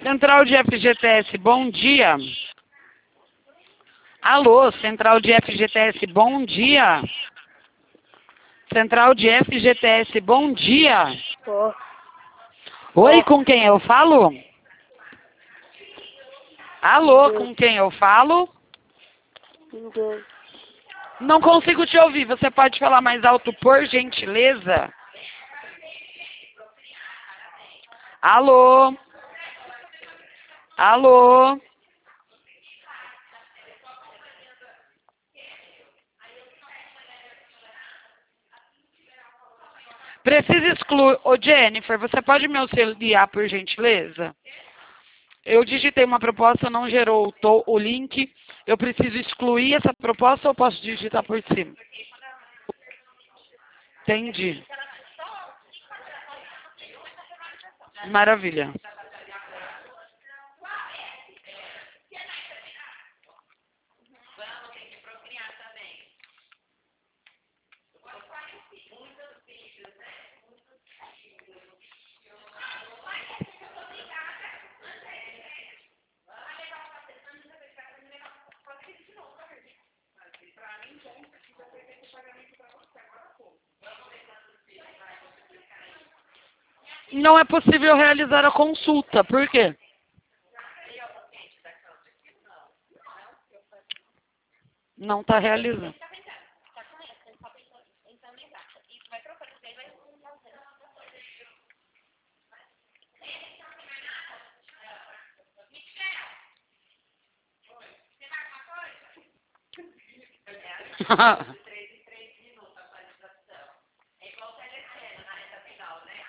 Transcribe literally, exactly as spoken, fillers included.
Central de F G T S, bom dia. Alô, Central de F G T S, bom dia. Central de F G T S, bom dia. Tô. Oi, Tô. com quem eu falo? Alô, com quem eu falo? Ninguém. Não consigo te ouvir, você pode falar mais alto, por gentileza? Alô? Alô? Precisa excluir... Ô, Jennifer, você pode me auxiliar, por gentileza? Eu digitei uma proposta, não gerou o, to- o link. Eu preciso excluir essa proposta ou posso digitar por cima? Entendi. Maravilha. Não é possível realizar a consulta. Por quê? Não está realizando.